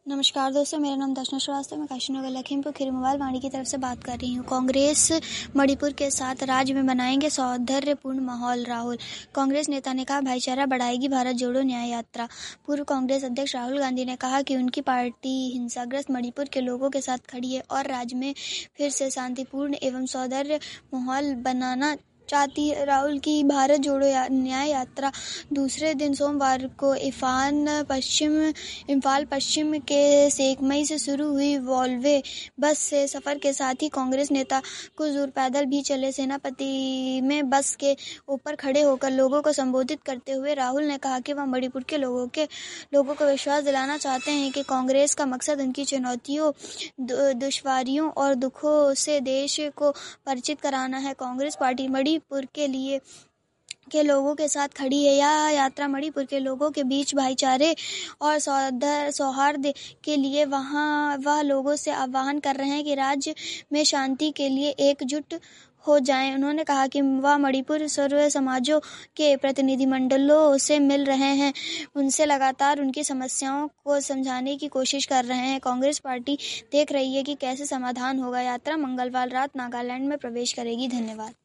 नमस्कार दोस्तों, मेरा नाम दर्शना श्रीवास्तव। मैं काशीनगर लखीमपुर खीरी मोबाइल वाणी की तरफ से बात कर रही हूँ। कांग्रेस मणिपुर के साथ राज्य में बनाएंगे सौहार्दपूर्ण माहौल। राहुल। कांग्रेस नेता ने कहा, भाईचारा बढ़ाएगी भारत जोड़ो न्याय यात्रा। पूर्व कांग्रेस अध्यक्ष राहुल गांधी ने कहा कि उनकी पार्टी हिंसाग्रस्त मणिपुर के लोगों के साथ खड़ी है और राज्य में फिर से शांतिपूर्ण एवं सौहार्द माहौल बनाना चाहती है। राहुल की भारत जोड़ो न्याय यात्रा दूसरे दिन सोमवार को इम्फाल पश्चिम के सेकमई से शुरू हुई वॉल्वे बस से सफर के साथ ही कांग्रेस नेता कुछ दूर पैदल भी चले। सेनापति में बस के ऊपर खड़े होकर लोगों को संबोधित करते हुए राहुल ने कहा कि वह मणिपुर के लोगों को विश्वास दिलाना चाहते हैं कि कांग्रेस का मकसद उनकी चुनौतियों, दुश्वारियों और दुखों से देश को परिचित कराना है। कांग्रेस पार्टी मणिपुर के लोगों के साथ खड़ी है। यह यात्रा मणिपुर के लोगों के बीच भाईचारे और सौहार्द के लिए वह लोगों से आह्वान कर रहे हैं कि राज्य में शांति के लिए एकजुट हो जाएं। उन्होंने कहा कि वह मणिपुर सर्व समाजों के प्रतिनिधिमंडलों से मिल रहे हैं, उनसे लगातार उनकी समस्याओं को समझाने की कोशिश कर रहे हैं। कांग्रेस पार्टी देख रही है कि कैसे समाधान होगा। यात्रा मंगलवार रात नागालैंड में प्रवेश करेगी। धन्यवाद।